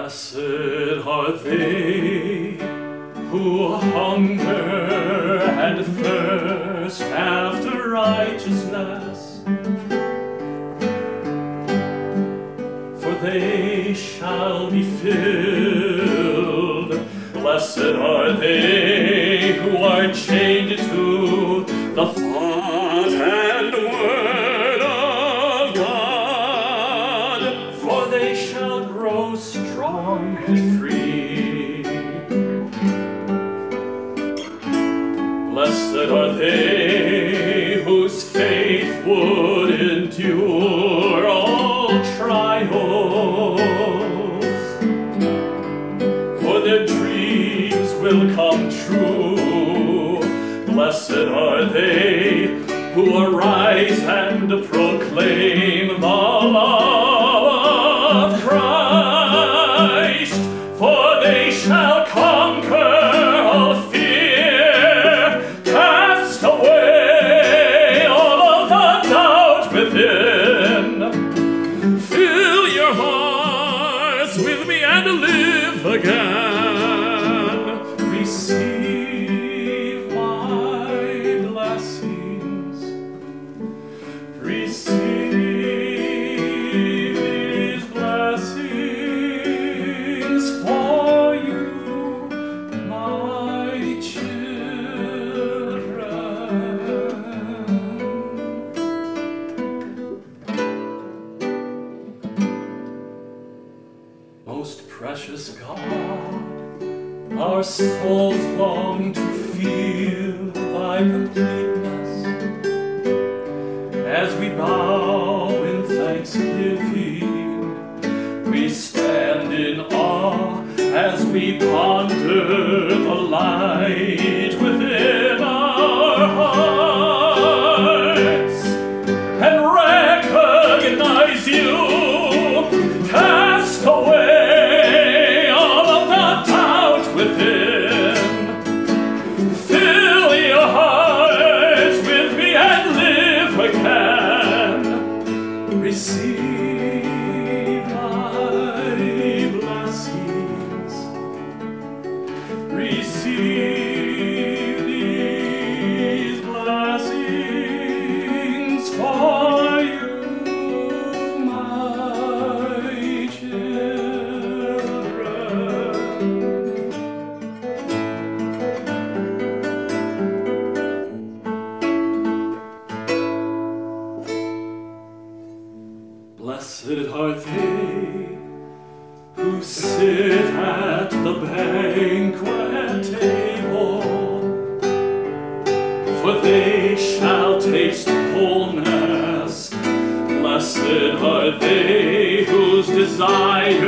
Blessed are they who hunger and thirst after righteousness, for they shall be filled. Blessed are they who are chained to the thought and word of God, for they shall grow strong and free. Blessed are they whose faith would endure all trials, for their dreams will come true. Blessed are they who arise and proclaim the love of Christ, for they shall conquer all fear, cast away all of the doubt within. Fill your hearts with me and live again. Receive my blessings. Receive these blessings for you, my children. Most precious God, our souls long to feel thy completeness. As we bow in thanksgiving, we stand in awe as we ponder the light within our hearts and recognize you. Cast away all of the doubt within. Fill your hearts with me and live again. Receive my blessings. Receive these blessings for you, my children. Blessed are they who sit at the banquet table, for they shall taste wholeness. Blessed are they whose desire